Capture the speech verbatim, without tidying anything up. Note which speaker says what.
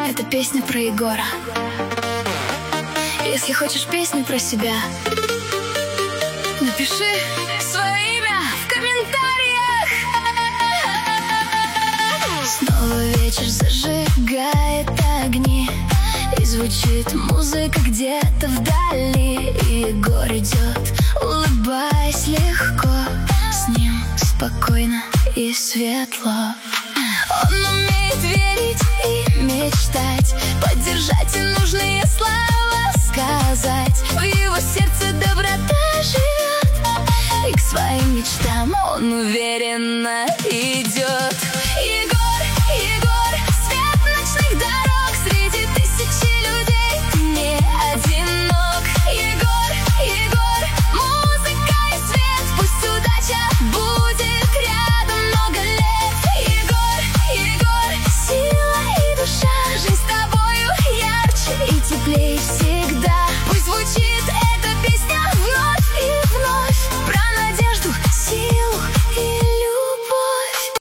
Speaker 1: Это песня про Егора. Если хочешь песню про себя, напиши свое имя в комментариях. Снова вечер зажигает огни, и звучит музыка где-то вдали. И Егор идет, улыбаясь легко, с ним спокойно и светло. Он умеет верить и мечтать, поддержать и нужные слова сказать. В его сердце доброта живет, и к своим мечтам он уверенно идет. Егор, Егор, свет ночных дорог, среди тысячи людей ты не одинок. Егор, Егор, музыка и свет, пусть удача будет рядом много лет. Егор, Егор, сила и душа, жизнь с тобою ярче и теплее всех.